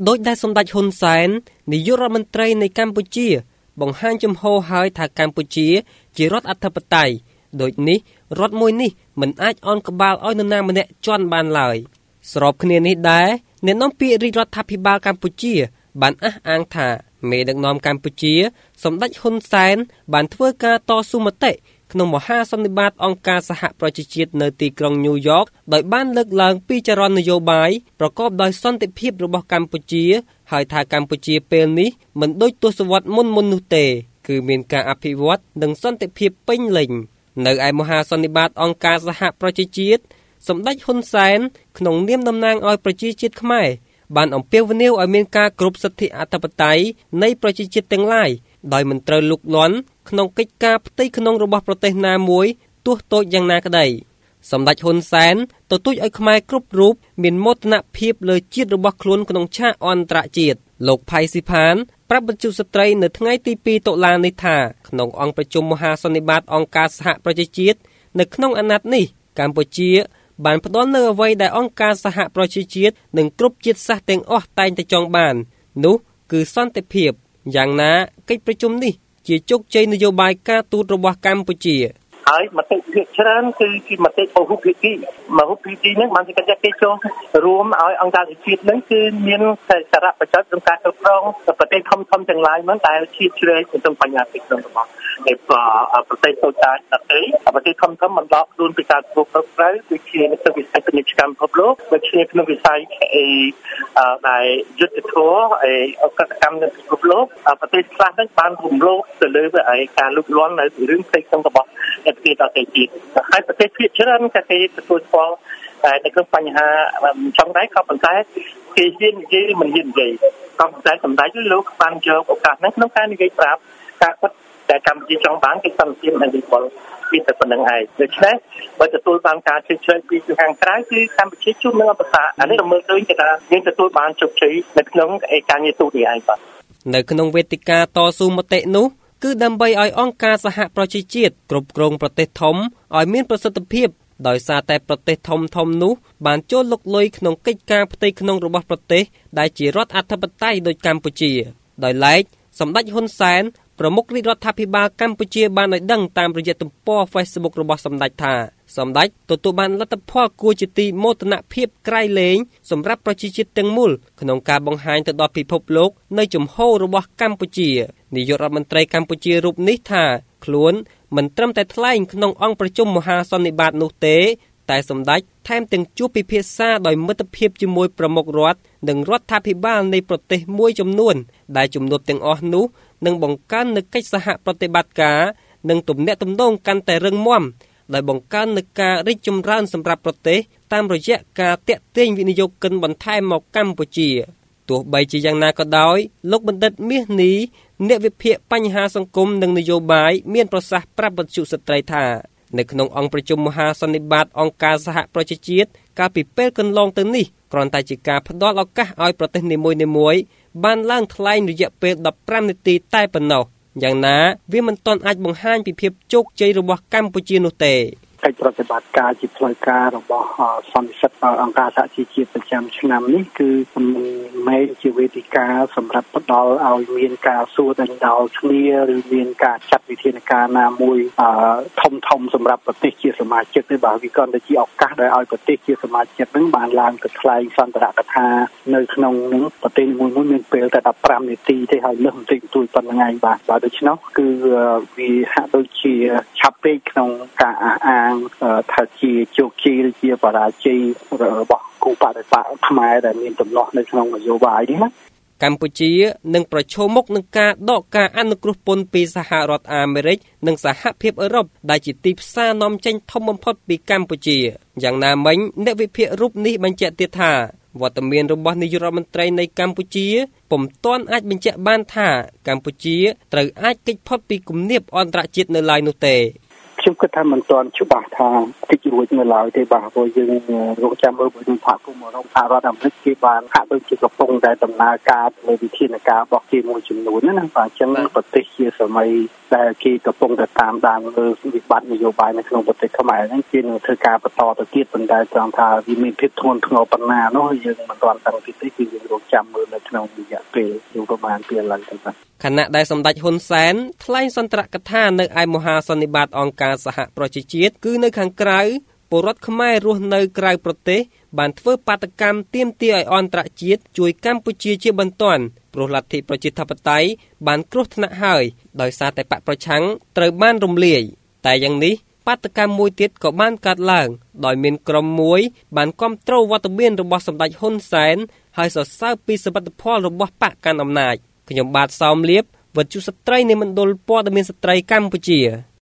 ដោយដែលសម្ដេចហ៊ុនសែននាយករដ្ឋមន្ត្រីនៃកម្ពុជាបង្ហាញជំហរហើយថាកម្ពុជាជារដ្ឋអធិបតេយ្យដូចនេះរដ្ឋមួយនេះមិនអាចអន់ក្បាលឲ្យនរណាម្នាក់ជន់បានឡើយស្របគ្នានេះដែរអ្នកនាំពាក្យរាជរដ្ឋាភិបាលកម្ពុជាបានអះអាងថាមេដឹកនាំកម្ពុជាសម្ដេចហ៊ុនសែនបានធ្វើការតស៊ូមតិក្នុងមហាសន្និបាតអង្គការសហប្រជាជាតិនៅទីក្រុងញូវយ៉កដោយបានលើកឡើងពីចរន្តនយោបាយប្រកបដោយសន្តិភាពរបស់កម្ពុជាហើយថាកម្ពុជាពេលនេះមិនដូចទសវត្សរ៍មុននោះទេគឺមានការអភិវឌ្ឍនិងសន្តិភាពពេញលេញនៅឯមហាសន្និបាតអង្គការសហប្រជាជាតិសម្ដេចហ៊ុនសែនក្នុងនាមតំណាងឲ្យប្រជាជាតិខ្មែរបានអំពាវនាវឲ្យមានការគោរពសិទ្ធិអធិបតេយ្យនៃប្រជាជាតិទាំងឡាយដោយមិនត្រូវលុកលាន់ក្នុងកិច្ចការផ្ទៃក្នុងរបស់ប្រទេសណាមួយទោះតូចយ៉ាងណាក្តីសម្ដេចហ៊ុនសែនទទូចឲ្យខ្មែរគ្រប់រូបមានមោទនភាពលើជាតិរបស់ខ្លួនក្នុងឆាកអន្តរជាតិលោកផៃស៊ីផានប្រាប់បញ្ជូស្ត្រីនៅថ្ងៃទី2តុលានេះថាក្នុងអង្គប្រជុំមហាសន្និបាតអង្គការសហប្រជាជាតិនៅក្នុងអាណត្តិនេះកម្ពុជាបានផ្ដល់នូវអ្វីដែលអង្គការសហប្រជាជាតិនិងគ្រប់ជាតិសាសន៍ទាំងអស់តែងតែចង់បាននោះគឺសន្តិភាពយ៉ាងណាកិច្ចប្រជុំនេះជាជោគជ័យនយោបាយការទូតរបស់កម្ពុជាហើយមតិភាគច្រើនគឺជាមតិពហុភាគីនឹងបានគេចាត់គេចូលរួមឲ្យអង្គការជាតិនឹងគឺមានសារៈប្រយោជន៍ក្នុងការគ្រប់គ្រងប្រទេសធំទាំងឡាយហ្នឹងដែលជាជ្រែកក្នុងបញ្ហាទីក្រុងរបស់ប្រទេសតូចតាចតែប្រទេសធំមិនដកខ្លួនពីការគ្រប់គ្រងត្រូវដូចជានៅក្នុងវិស័យពាណិជ្ជកម្មពិភពលោកដូចជាក្នុងវិស័យដែលយុទ្ធធម៌អកតកម្មនៅពិភពលោកប្រទេសខ្លះហ្នឹងបានរំលោភទៅលើការលុបលាន់នៅរឿងផ្ទៃក្នុងរបស់ប្រទេសដទៃទៀតហើយប្រទេសភាគច្រើនតែគេទទួលស្គាល់នៅក្នុងបញ្ហាចង់ដែរក៏ប៉ុន្តែគេហ៊ាននិយាយមិនហ៊ាននិយាយក៏ប៉ុន្តែសម្ដេចលោកបានយកឱកាសនេះក្នុងការនិយាយប្រាប់ការពិតតែកម្ពុជាចង់បានគេសន្តិភាពនៅវិបលពីតែប៉ុណ្្នឹងឯងដូច្នេះបើទទួលបានការជឿជ្រែកពីខាងក្រៅគឺកម្ពុជាជួបនឹងឧបសគ្គអានេះមើលឃើញគេថាយើងទទួលបានជោគជ័យនៅក្នុងការងារទូតនេះឯងបាទនៅក្នុងវេទិកាតស៊ូមតិនោះគឺដើម្បីឲ្យអង្គការសហប្រជាជាតិគ្រប់គ្រងប្រទេសធំឲ្យមានប្រសិទ្ធភាពដោយសារតែប្រទេសធំនោះបានចូលលុកលុយក្នុងកិច្ចការផ្ទៃក្នុងរបស់ប្រទេសដែលជារដ្ឋអធិបតេយ្យដូចកម្ពុជាដោយឡែកសម្ដេចហ៊ុនសែនប្រមុខរាជរដ្ឋាភិបាលកម្ពុជាបានឲ្យដឹងតាមរយៈទំព័រ Facebook របស់សម្ដេចថាសម្ដេចទទួលបានលទ្ធផលគួរជាទីមោទនភាពក្រៃលែងសម្រាប់ប្រជាជាតិទាំងមូលក្នុងការបង្ហាញទៅដល់ពិភពលោកនៅជំហររបស់កម្ពុជានាយករដ្ឋមន្ត្រីកម្ពុជារូបនេះថាខ្លួនមិនត្រឹមតែថ្លែងក្នុងអង្គប្រជុំមហាសន្និបាតនោះទេតែសម្ដេចថែមទាំងជួបពិភាក្សាដោយមិត្តភាពជាមួយប្រមុខរដ្ឋនិងរដ្ឋាភិបាលនៃប្រទេសមួយចំនួនដែលជំនួបទាំងអស់នោះនឹងបង្កើននូវកិច្ចសហប្រតិបត្តិការនិងទំនាក់ទំនងកាន់តែរឹងមាំដោយបង្កើននូវការរីកចម្រើនសម្រាប់ប្រទេសតាមរយៈការទាក់ទាញវិនិយោគិនបន្ថែមមកកម្ពុជាទោះបីជាយ៉ាងណាក៏ដោយលោកបណ្ឌិតមាសនីអ្នកវិភាគបញ្ហាសង្គមនិងនយោបាយមានប្រសាសន៍ប្រាប់វិទ្យុស្ត្រីថានៅក្នុងអង្គប្រជុំមហាសន្និបាតអង្គការសហប្រជាជាតិកាលពីពេលកន្លងទៅនេះគ្រាន់តែជាការផ្ដល់ឱកាសឲ្យប្រទេសនីមួយៗបានឡើងថ្លែងរយៈពេល15នាទីតែប៉ុណ្ណោះយ៉ាងណាវាមិនទាន់អាចបង្ហាញពីភាពជោគជ័យរបស់កម្ពុជានោះទេកិច្ចប្រតិបត្តិការជាផ្លូវការរបស់សន្និសីទអង្គការសហជីវជាតិប្រចាំឆ្នាំនេះគឺមិនមែនជាវេទិកាសម្រាប់ផ្ដល់ឲ្យមានការសួរដេញដោលគ្នាឬមានការចាត់វិធានការណាមួយធំសម្រាប់ប្រទេសជាសមាជិកទេបាទវាគ្រាន់តែជាឱកាសដែលឲ្យប្រទេសជាសមាជិកនឹងបានឡើងទៅថ្លែងសន្ទរកថានៅក្នុងនឹងប្រទេសមួយមានពេលតែ15នាទីទេហើយលើសបន្តិចបន្តួចប៉ុណ្្នឹងឯងបាទដូច្នោះគឺវាហាក់ដូចជាឆាប់ពេកក្នុងការអះអាងថាជាជោគជ័យឬជាបរាជ័យរបស់គូបដិបត្តិខ្មែរដែលមានទំនាស់នៅក្នុងនយោបាយនេះណាកម្ពុជានឹងប្រឈមមុខនឹងការដកការអនុគ្រោះពន្ធពីសហរដ្ឋអាមេរិកនិងសហភាពអឺរ៉ុបដែលជាទីផ្សារនាំចេញធំបំផុតពីកម្ពុជាយ៉ាងណាមិញអ្នកវិភាគរូបនេះបញ្ជាក់ទៀតថាវត្តមានរបស់នាយករដ្ឋមន្ត្រីនៃកម្ពុជាពុំទាន់អាចបញ្ជាក់បានថាកម្ពុជាត្រូវអាចគេចផុតពីគំនាបអន្តរជាតិនៅឡើយនោះទេខ្ញុំគិតថាមិនទាន់ច្បាស់ថាតិចរួចនៅឡើយទេបាទព្រោះយើងរកចាំមើលពីសហគមន៍អឺរ៉ុបសហរដ្ឋអាមេរិកគេបានហាក់ដូចជាកំពុងតែដំណើរការលើវិធានការរបស់គេមួយចំនួនណាបាទអញ្ចឹងប្រទេសជាសម័យដែលគេកំពុងតែតាមដានលើវិបត្តិនយោបាយនៅក្នុងប្រទេសខ្មែរហ្នឹងគេនឹងធ្វើការបន្តទៅទៀតប៉ុន្តែត្រង់ថាវាមានភាពធ្ងន់ធ្ងរប៉ុណ្ណានោះយើងមិនទាន់ដឹងទេគឺយើងរងចាំមើលនៅក្នុងរយៈពេលយូរប្រហែលពេលឡើងទៅបាទខណៈដែលសម្ដេចហ៊ុនសែនថ្លែងសន្ទរកថានៅឯមហាសន្និបាតអង្គការសហប្រជាជាតិគឺនៅខាងក្រៅពលរដ្ឋខ្មែររស់នៅក្រៅប្រទេសបានធ្វើបាតកម្មទាមទារឲ្យអន្តរជាតិជួយកម្ពុជាជាបន្ទាន់ព្រោះលទ្ធិប្រជាធិបតេយ្យបានគ្រោះថ្នាក់ហើយដោយសារតែបកប្រឆាំងត្រូវបានរំលាយតែយ៉ាងនេះបាតកម្មមួយទៀតក៏បានកើតឡើងដោយមានក្រុមមួយបានគាំទ្រវត្តមានរបស់សម្ដេចហ៊ុនសែនហើយសរសើរពីសមិទ្ធផលរបស់បកកាន់អំណាចខ្ញុំបាទសោមលៀបវិទ្យុស្ត្រីនៃមណ្ឌលព័ត៌មានស្ត្រីកម្ពុជា